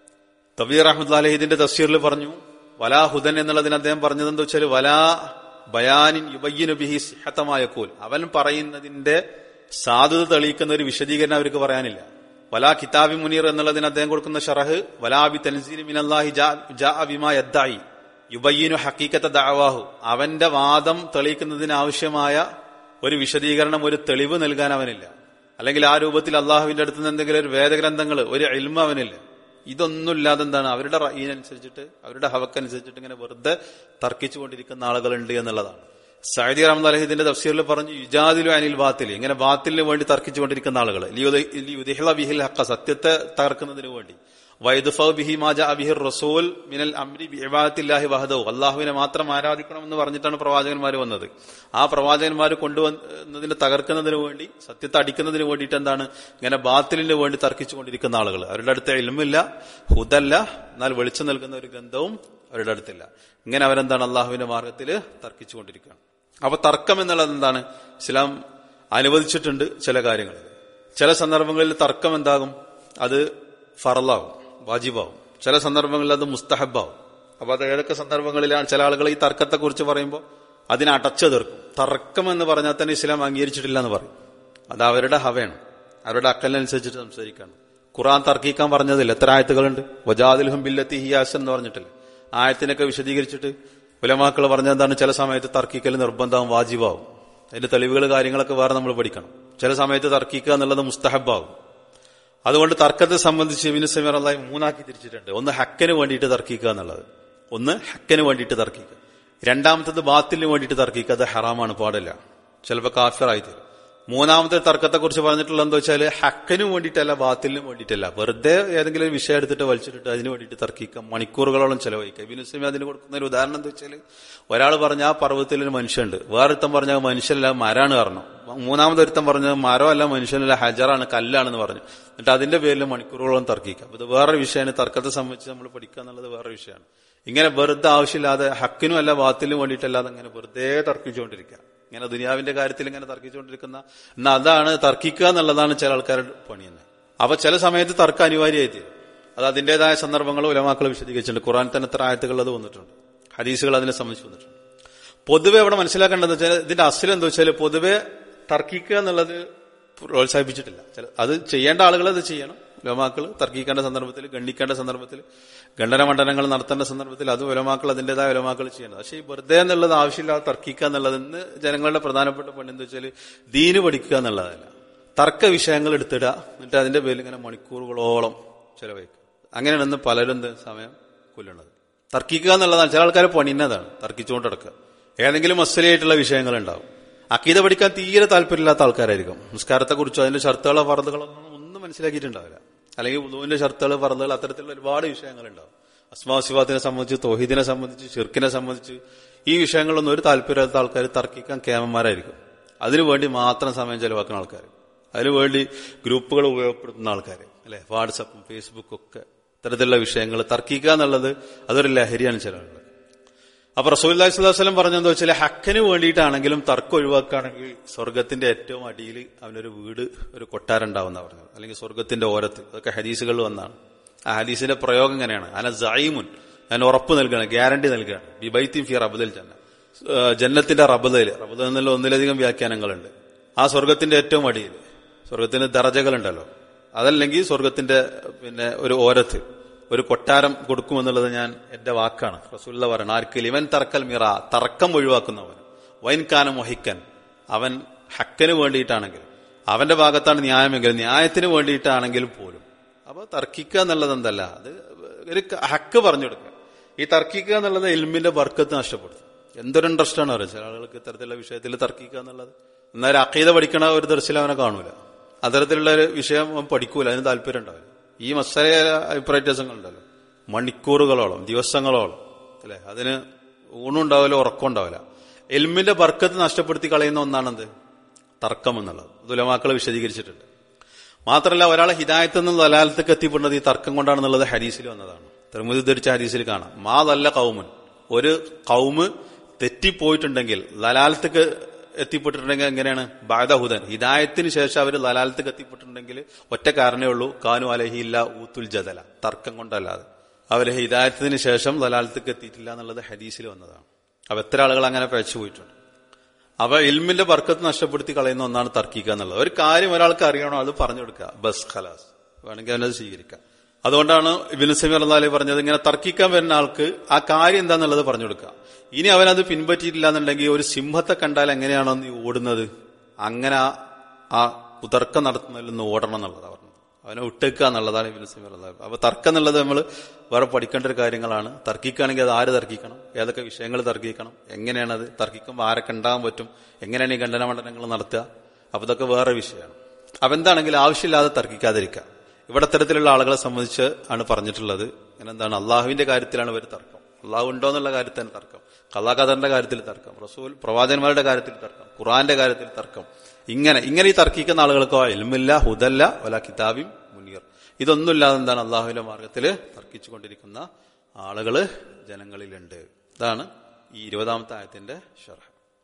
തബീർ റഹ്മത്തുള്ളാഹി ഇതിന്റെ തഫ്സീറിൽ പറഞ്ഞു, വലാ ഹുദൻ എന്നുള്ളതിന് അദ്ദേഹം പറഞ്ഞതെന്ന് വെച്ചാൽ വലാ ബയാനിൻ യുബയ്യിനു ബിഹി സിഹത്തമായ ഖൂൽ, അവൻ പറയുന്നതിന്റെ സാധുത തെളിയിക്കുന്ന ഒരു വിശദീകരണം അവർക്ക് പറയാനില്ല. വലാ കിതാബി മുനീർ എന്നുള്ളതിന് അദ്ദേഹം കൊടുക്കുന്ന ഷറഹ് വലാ ബി തൻസീലി മിനല്ലാഹി ജാഅ ബിമാ യദ്ദഈ യുബയ്യിനു ഹഖീഖത ദഅവാഹു, അവന്റെ വാദം തെളിയിക്കുന്നതിന് ആവശ്യമായ ഒരു വിശദീകരണം, ഒരു തെളിവ് നൽകാൻ അവനില്ല. അല്ലെങ്കിൽ ആ രൂപത്തിൽ അള്ളാഹുവിന്റെ അടുത്ത് നിന്ന് എന്തെങ്കിലും ഒരു വേദഗ്രന്ഥങ്ങൾ, ഒരു ഇൽമ അവനില്ല. ഇതൊന്നുമില്ലാതെ എന്താണ് അവരുടെ റഈനനുസരിച്ചിട്ട്, അവരുടെ ഹവക്കനുസരിച്ചിട്ട് ഇങ്ങനെ വെറുതെ തർക്കിച്ചുകൊണ്ടിരിക്കുന്ന ആളുകളുണ്ട് എന്നുള്ളതാണ്. സഅദി റഹ്മത്തുള്ളാഹി ഇതിന്റെ തഫ്സീറിൽ പറഞ്ഞു, യുജാദിലു അനിൽ ബാത്തിൽ, ഇങ്ങനെ ബാത്തിലിന് വേണ്ടി തർക്കിച്ചുകൊണ്ടിരിക്കുന്ന ആളുകൾ, ലിയുദ്ഹിള ബിഹിൽ ഹഖ, സത്യത്തെ തകർക്കുന്നതിന് വേണ്ടി, വയദ്ഫഉ ബിഹി മാ ജാഅ ബിഹി റസൂൽ മിനൽ അംരി ബിഇബാദത്തില്ലാഹി വഹദഹു, അല്ലാഹുവിനെ മാത്രം ആരാധിക്കണമെന്ന് പറഞ്ഞിട്ടാണ് പ്രവാചകന്മാർ വന്നത്. ആ പ്രവാചകന്മാർ കൊണ്ടുവന്നതിനെ തകർക്കുന്നതിന് വേണ്ടി, സത്യത്തെ അടിക്കുന്നതിന് വേണ്ടിയിട്ട് എന്താണ് ഇങ്ങനെ ബാത്തിലിന് വേണ്ടി തർക്കിച്ചുകൊണ്ടിരിക്കുന്ന ആളുകൾ. അവരുടെ അടുത്ത് ഇൽമില്ല, ഹുദല്ല, എന്നാൽ വെളിച്ചം നൽകുന്ന ഒരു ഗ്രന്ഥവും അവരുടെ അടുത്തില്ല. ഇങ്ങനെ അവരെന്താണ് അള്ളാഹുവിന്റെ മാർഗത്തിൽ തർക്കിച്ചുകൊണ്ടിരിക്കുകയാണ്. അപ്പൊ തർക്കം എന്നുള്ളത് എന്താണ്? ഇസ്ലാം അനുവദിച്ചിട്ടുണ്ട് ചില കാര്യങ്ങളിൽ. ചില സന്ദർഭങ്ങളിൽ തർക്കം എന്താകും? അത് ഫർളാവും, വാജിബാവും. ചില സന്ദർഭങ്ങളിൽ അത് മുസ്തഹബാവും. അപ്പൊ അത് ഏതൊക്കെ സന്ദർഭങ്ങളിലാണ്? ചില ആളുകൾ ഈ തർക്കത്തെ കുറിച്ച് പറയുമ്പോൾ അതിനെ അടച്ചെതിർക്കും. തർക്കം എന്ന് പറഞ്ഞാൽ തന്നെ ഇസ്ലാം അംഗീകരിച്ചിട്ടില്ല എന്ന് പറയും. അത് അവരുടെ ഹവയാണ്, അവരുടെ അക്കലിനനുസരിച്ചിട്ട് സംസാരിക്കാണ്. ഖുർആൻ തർക്കിക്കാൻ പറഞ്ഞതില്ല. എത്ര ആയത്തുകളുണ്ട്? വജാദിൽഹും ബില്ലത്തി ഹിയ അഹ്സൻ എന്ന് പറഞ്ഞിട്ടില്ല. ആയത്തിനൊക്കെ വിശദീകരിച്ചിട്ട് ഉലമാക്കൾ പറഞ്ഞെന്താണ്? ചില സമയത്ത് തർക്കിക്കൽ നിർബന്ധവും വാജിബാവും. അതിന്റെ തെളിവുകൾ കാര്യങ്ങളൊക്കെ വേറെ നമ്മൾ പഠിക്കണം. ചില സമയത്ത് തർക്കിക്കുക എന്നുള്ളത് മുസ്തഹബാവും. അതുകൊണ്ട് തർക്കത്തെ സംബന്ധിച്ച് ഇബ്നു തൈമിയ്യ റളിയല്ലാഹു അൻഹു മൂന്നാക്കി തിരിച്ചിട്ടുണ്ട്. ഒന്ന് ഹക്കിന് വേണ്ടിയിട്ട് തർക്കിക്കുക എന്നുള്ളത്, ഒന്ന് ഹക്കിന് വേണ്ടിയിട്ട് തർക്കിക്കുക. രണ്ടാമത്തത് ബാത്തിലിന് വേണ്ടിയിട്ട് തർക്കിക്കുക, അത് ഹറാമാണ്, പാടില്ല, ചിലപ്പോൾ കാഫിറായി തീരും. മൂന്നാമത്തെ തർക്കത്തെക്കുറിച്ച് പറഞ്ഞിട്ടുള്ളത് എന്താ വെച്ചാൽ ഹക്കിന് വേണ്ടിയിട്ടല്ല, ബാത്തിലിനും വേണ്ടിയിട്ടല്ല, വെറുതെ ഏതെങ്കിലും ഒരു വിഷയം എടുത്തിട്ട് വലിച്ചിട്ട് അതിന് വേണ്ടിയിട്ട് തർക്കിക്കാം, മണിക്കൂറുകളോളം ചെലവഴിക്കുക. ഇബ്നു തൈമിയ്യ അതിന് കൊടുക്കുന്ന ഒരു ഉദാഹരണം എന്താ വെച്ചാൽ, ഒരാൾ പറഞ്ഞ ആ പർവ്വതത്തിൽ ഒരു മനുഷ്യനുണ്ട്, വേറൊരുത്തം പറഞ്ഞാൽ മനുഷ്യനല്ല മരാണ് പറഞ്ഞു, മൂന്നാമതൊരുത്തം പറഞ്ഞത് മരമല്ല മനുഷ്യനല്ല ഹജറാണ് കല്ലാണെന്ന് പറഞ്ഞു. എന്നിട്ട് അതിന്റെ പേരിൽ മണിക്കൂറുകളോളം തർക്കിക്കാം. ഇത് വേറൊരു വിഷയമാണ്. തർക്കത്തെ സംബന്ധിച്ച് നമ്മൾ പഠിക്കുക എന്നുള്ളത് വേറെ വിഷയമാണ്. ഇങ്ങനെ വെറുതെ ആവശ്യമില്ലാതെ ഹക്കിനും അല്ല ബാത്തിലിനും വേണ്ടിയിട്ടല്ലാതെ അങ്ങനെ വെറുതെ തർക്കിച്ചുകൊണ്ടിരിക്കുക, ഇങ്ങനെ ദുനിയാവിന്റെ കാര്യത്തിൽ ഇങ്ങനെ തർക്കിച്ചുകൊണ്ടിരിക്കുന്ന, എന്നാൽ അതാണ് തർക്കിക്കുക എന്നുള്ളതാണ് ചില ആൾക്കാരുടെ പണി തന്നെ. അപ്പൊ ചില സമയത്ത് തർക്കം അനിവാര്യമായി തീരും. അത് അതിന്റേതായ സന്ദർഭങ്ങൾ ഉലമാക്കൾ വിശദീകരിച്ചിട്ടുണ്ട്. ഖുർആൻ തന്നെ എത്ര ആയത്തുകൾ അത് വന്നിട്ടുണ്ട്, ഹദീസുകൾ അതിനെ സംബന്ധിച്ച് വന്നിട്ടുണ്ട്. പൊതുവെ അവിടെ മനസ്സിലാക്കേണ്ടത് വെച്ചാൽ ഇതിന്റെ അസ്സൽ എന്താ വെച്ചാൽ പൊതുവെ തർക്കിക്കുക എന്നുള്ളത് പ്രോത്സാഹിപ്പിച്ചിട്ടില്ല. അത് ചെയ്യേണ്ട ആളുകൾ അത് ചെയ്യണം. ഉലമാക്കൾ തർക്കിക്കേണ്ട സന്ദർഭത്തിൽ, ഗണ്ണിക്കേണ്ട സന്ദർഭത്തിൽ, ഖണ്ഡനമണ്ഡനങ്ങൾ നടത്തേണ്ട സന്ദർഭത്തിൽ അത് ഉലമാക്കൾ അതിന്റേതായ ഉലമാക്കൾ ചെയ്യണം. പക്ഷേ ഈ വെറുതെ എന്നുള്ളത് ആവശ്യമില്ലാതെ തർക്കിക്കുക എന്നുള്ളത് ഇന്ന് ജനങ്ങളുടെ പ്രധാനപ്പെട്ട പണി എന്താ വെച്ചാൽ ദീന് പഠിക്കുക എന്നുള്ളതല്ല, തർക്ക വിഷയങ്ങൾ എടുത്തിടുക, എന്നിട്ട് അതിന്റെ പേരിൽ ഇങ്ങനെ മണിക്കൂറുകളോളം ചെലവഴിക്കുക. അങ്ങനെയാണ് ഇന്ന് പലരും സമയം കൊല്ലുന്നത്. തർക്കിക്കുക എന്നുള്ളതാണ് ചില ആൾക്കാരെ പണിന്നതാണ്, തർക്കിച്ചുകൊണ്ട് നടക്കുക. ഏതെങ്കിലും മസലയായിട്ടുള്ള വിഷയങ്ങൾ ഉണ്ടാവും. അക്കീദ പഠിക്കാൻ തീരെ താല്പര്യമില്ലാത്ത ആൾക്കാരായിരിക്കും. നിസ്കാരത്തെക്കുറിച്ചോ അതിന്റെ ഷർത്തുകളോ ഫർദുകളോ ഒന്നും മനസ്സിലാക്കിയിട്ടുണ്ടാവില്ല. അല്ലെങ്കിൽ വുദൂവിന്റെ ഷർത്തുകൾ ഫർദുകൾ അത്തരത്തിലുള്ള ഒരുപാട് വിഷയങ്ങളുണ്ടാവും. അസ്മാ സിഫാത്തിനെ സംബന്ധിച്ച്, തൗഹീദിനെ സംബന്ധിച്ച്, ഷിർക്കിനെ സംബന്ധിച്ച് ഈ വിഷയങ്ങളൊന്നും ഒരു താല്പര്യമില്ലാത്ത ആൾക്കാർ തർക്കിക്കാൻ കേമന്മാരായിരിക്കും. അതിനുവേണ്ടി മാത്രം സമയം ചെലവാക്കുന്ന ആൾക്കാർ, അതിനുവേണ്ടി ഗ്രൂപ്പുകൾ ഉപയോഗപ്പെടുത്തുന്ന ആൾക്കാർ, അല്ലെ, വാട്സപ്പും ഫേസ്ബുക്കും ഒക്കെ ഇത്തരത്തിലുള്ള വിഷയങ്ങൾ തർക്കിക്കുക എന്നുള്ളത് അതൊരു ലഹരിയാണ് ചില ആളുകൾ. അപ്പൊ റസൂലുള്ളാഹി സ്വല്ലല്ലാഹു അലൈഹി വസല്ലം പറഞ്ഞെന്താ വെച്ചാൽ ഹക്കിന് വേണ്ടിയിട്ടാണെങ്കിലും തർക്കം ഒഴിവാക്കുകയാണെങ്കിൽ സ്വർഗത്തിന്റെ ഏറ്റവും അടിയിൽ അവനൊരു വീട്, ഒരു കൊട്ടാരം ഉണ്ടാവുന്ന പറഞ്ഞത്, അല്ലെങ്കിൽ സ്വർഗത്തിന്റെ ഓരത്ത്. അതൊക്കെ ഹദീസുകളിൽ വന്നാണ്. ആ ഹദീസിന്റെ പ്രയോഗം എങ്ങനെയാണ്? അന സഈമുൻ, ഞാൻ ഉറപ്പ് നൽകുകയാണ്, ഗ്യാരണ്ടി നൽകുകയാണ്, ബിബൈത്തിൻ ഫി റബ്ദിൽ ജന്ന, ജന്നത്തിന്റെ റബ്ദയിൽ. റബ്ദ് എന്നുള്ള ഒന്നിലധികം വ്യാഖ്യാനങ്ങളുണ്ട്. ആ സ്വർഗത്തിന്റെ ഏറ്റവും അടിയിൽ, സ്വർഗത്തിന് ദറജകളുണ്ടല്ലോ, അതല്ലെങ്കിൽ സ്വർഗത്തിന്റെ ഒരു ഓരത്ത് ഒരു കൊട്ടാരം കൊടുക്കുമെന്നുള്ളത് ഞാൻ എന്റെ വാക്കാണ്. റസൂലുള്ളാഹി പറയണം, ആർക്കിൽ ഇവൻ തർക്കൽ മിറ, തർക്കം ഒഴിവാക്കുന്നവൻ, വൈൻകാന മൊഹിക്കൻ, അവൻ ഹക്കിന് വേണ്ടിയിട്ടാണെങ്കിലും, അവന്റെ ഭാഗത്താണ് ന്യായമെങ്കിൽ ന്യായത്തിന് വേണ്ടിയിട്ടാണെങ്കിലും പോലും. അപ്പൊ തർക്കിക്കുക എന്നുള്ളത് എന്തല്ല, അത് ഒരു ഹക്ക് പറഞ്ഞു കൊടുക്കുക. ഈ തർക്കിക്കുക എന്നുള്ളത് ഇൽമിന്റെ ബർക്കത്ത് നഷ്ടപ്പെടുത്തും. എന്തൊരു ഇൻട്രസ്റ്റ് ആണ് അറിയാം ചില ആളുകൾക്ക് ഇത്തരത്തിലുള്ള വിഷയത്തിൽ തർക്കിക്കുക എന്നുള്ളത്. എന്നാൽ അഖീദ പഠിക്കണ ഒരു ദർശനം അവനെ കാണൂല, അത്തരത്തിലുള്ള ഒരു വിഷയം അവൻ പഠിക്കൂല, അതിന് താല്പര്യം ഉണ്ടാവില്ല. ഈ മസാല അഭിപ്രായ വ്യത്യാസങ്ങളുണ്ടല്ലോ, മണിക്കൂറുകളോളം, ദിവസങ്ങളോളം, അല്ലെ, അതിന് ഊണുണ്ടാവില്ല, ഉറക്കം ഉണ്ടാവില്ല. എൽമിന്റെ ബർക്കത്ത് നഷ്ടപ്പെടുത്തി കളയുന്ന ഒന്നാണെന്ത്? തർക്കം എന്നുള്ളത്. അത് ഉലമാക്കൾ വിശദീകരിച്ചിട്ടുണ്ട്. മാത്രമല്ല ഒരാളെ ഹിദായത്തിൽ നിന്ന് ദലാലത്തേക്ക് എത്തിപ്പെടുന്നത് ഈ തർക്കം കൊണ്ടാണെന്നുള്ളത് ഹദീസിൽ വന്നതാണ്. തിർമിദി ഉദ്ധരിച്ച ഹദീസിൽ കാണാം, മാ ദല്ല ഖൗമുൻ, ഒരു ഖൗമ് തെറ്റിപ്പോയിട്ടുണ്ടെങ്കിൽ, ദലാലത്തേക്ക് എത്തിപ്പെട്ടിട്ടുണ്ടെങ്കിൽ എങ്ങനെയാണ്? ബഅദ ഹുദൻ, ഹിദായത്തിന് ശേഷം അവർ ദലാലത്തേക്ക് എത്തിപ്പെട്ടിട്ടുണ്ടെങ്കിൽ ഒറ്റ കാരണമേ ഉള്ളൂ, കാനു അലൈഹി ഇല്ല ഊത്തുൽ ജദല, തർക്കം കൊണ്ടല്ലാതെ. അവര് ഹിദായത്തിന് ശേഷം ദലാലത്തേക്ക് എത്തിയിട്ടില്ല എന്നുള്ളത് ഹദീസിൽ വന്നതാണ്. അപ്പൊ എത്ര ആളുകൾ അങ്ങനെ പഴച്ചു പോയിട്ടുണ്ട്. അപ്പൊ ഇൽമിന്റെ ബർക്കത്ത് നഷ്ടപ്പെടുത്തി കളയുന്ന ഒന്നാണ് തർക്കിക്കുക എന്നുള്ളത്. ഒരു കാര്യം ഒരാൾക്ക് അറിയണോ, അത് പറഞ്ഞു കൊടുക്കുക, ബസ് ഖലാസ്, വേണമെങ്കിൽ അവനത് സ്വീകരിക്കാം. അതുകൊണ്ടാണ് ഇബ്നു സൈമി റളിയല്ലാഹു പറഞ്ഞത്, ഇങ്ങനെ തർക്കിക്കാൻ വരുന്ന ആൾക്ക് ആ കാര്യം എന്താന്നുള്ളത് പറഞ്ഞു കൊടുക്കുക. ഇനി അവനത് പിൻപറ്റിയിട്ടില്ല എന്നുണ്ടെങ്കിൽ ഒരു സിംഹത്തെ കണ്ടാൽ എങ്ങനെയാണോ നീ ഓടുന്നത്, അങ്ങനെ ആ കുതർക്കം നടത്തുന്നതിൽ നിന്ന് ഓടണം എന്നുള്ളതാണ് പറഞ്ഞത്. അവനെ വിട്ടേക്കുക എന്നുള്ളതാണ് ഇബ്നു സൈമി റളിയല്ലാഹു. അപ്പൊ തർക്കം എന്നുള്ളത് നമ്മൾ വേറെ പഠിക്കേണ്ട ഒരു കാര്യങ്ങളാണ്. തർക്കിക്കുകയാണെങ്കിൽ അത് ആര് തർക്കിക്കണം, ഏതൊക്കെ വിഷയങ്ങൾ തർക്കിക്കണം, എങ്ങനെയാണത് തർക്കിക്കുമ്പോൾ ആരൊക്കെ ഉണ്ടാകാൻ പറ്റും, എങ്ങനെയാണ് ഈ ഖണ്ഡനമണ്ഡനങ്ങൾ നടത്തുക, അപ്പൊ ഇതൊക്കെ വേറെ വിഷയമാണ്. അപ്പൊ എന്താണെങ്കിലും ആവശ്യമില്ലാതെ തർക്കിക്കാതിരിക്കുക. ഇവിടെ തരത്തിലുള്ള ആളുകളെ സംബന്ധിച്ച് ആണ് പറഞ്ഞിട്ടുള്ളത്. എന്താണ്, അള്ളാഹുവിന്റെ കാര്യത്തിലാണ് ഇവർ തർക്കം, അള്ളാഹു ഉണ്ടോ എന്നുള്ള കാര്യത്തിൽ തർക്കം, ഖളാ ഖദറിന്റെ കാര്യത്തിൽ തർക്കം, റസൂൽ പ്രവാചകന്മാരുടെ കാര്യത്തിൽ തർക്കം, ഖുർആന്റെ കാര്യത്തിൽ തർക്കം. ഇങ്ങനെ ഈ തർക്കിക്കുന്ന ആളുകൾക്കോ ഇൽമില്ല, ഹുദല്ല, വലാ കിതാബിൻ മുനീർ, ഇതൊന്നുമില്ലാതെ എന്താണ് അള്ളാഹുവിന്റെ മാർഗത്തിൽ തർക്കിച്ചു കൊണ്ടിരിക്കുന്ന ആളുകള് ജനങ്ങളിലുണ്ട്. ഇതാണ് ഈ 20-ാമത്തെ ആയത്തിന്റെ ശർഹ്.